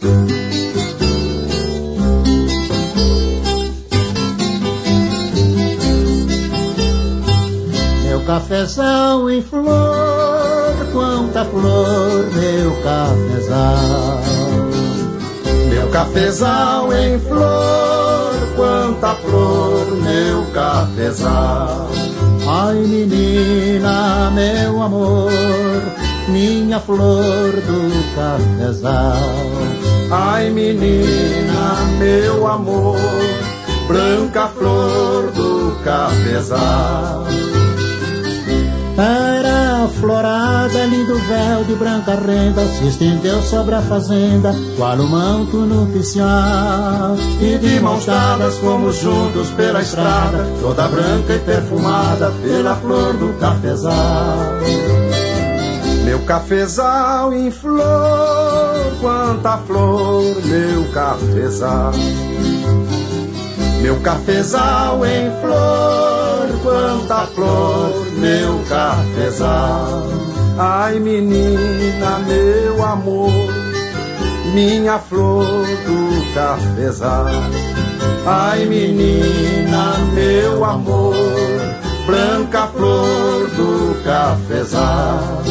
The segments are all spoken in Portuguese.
Cafezal em flor, quanta flor, meu cafezal. Meu cafezal em flor, quanta flor, meu cafezal. Ai menina, meu amor, minha flor do cafezal. Ai menina, meu amor, branca flor do cafezal. Era florada, lindo véu de branca renda, se estendeu sobre a fazenda, qual o manto nupcial. E de mãos dadas fomos juntos pela estrada, toda branca e perfumada pela flor do cafezal. Meu cafezal em flor, quanta flor, meu cafezal. Meu cafezal em flor, quanta flor, meu cafezal. Ai menina, meu amor, minha flor do cafezal. Ai menina, meu amor, branca flor do cafezal.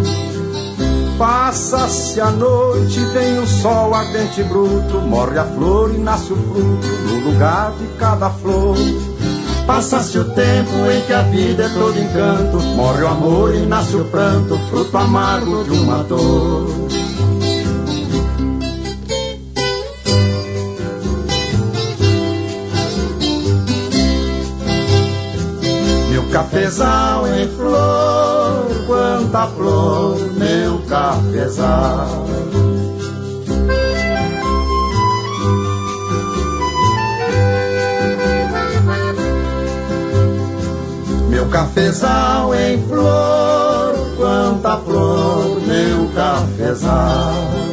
Passa-se a noite, vem o sol ardente e bruto, morre a flor e nasce o fruto no lugar de cada flor. Passa-se o tempo em que a vida é todo encanto, morre o amor e nasce o pranto, fruto amargo de uma dor. Meu cafezal em flor, quanta flor, meu cafezal. Meu cafezal em flor, quanta flor, meu cafezal.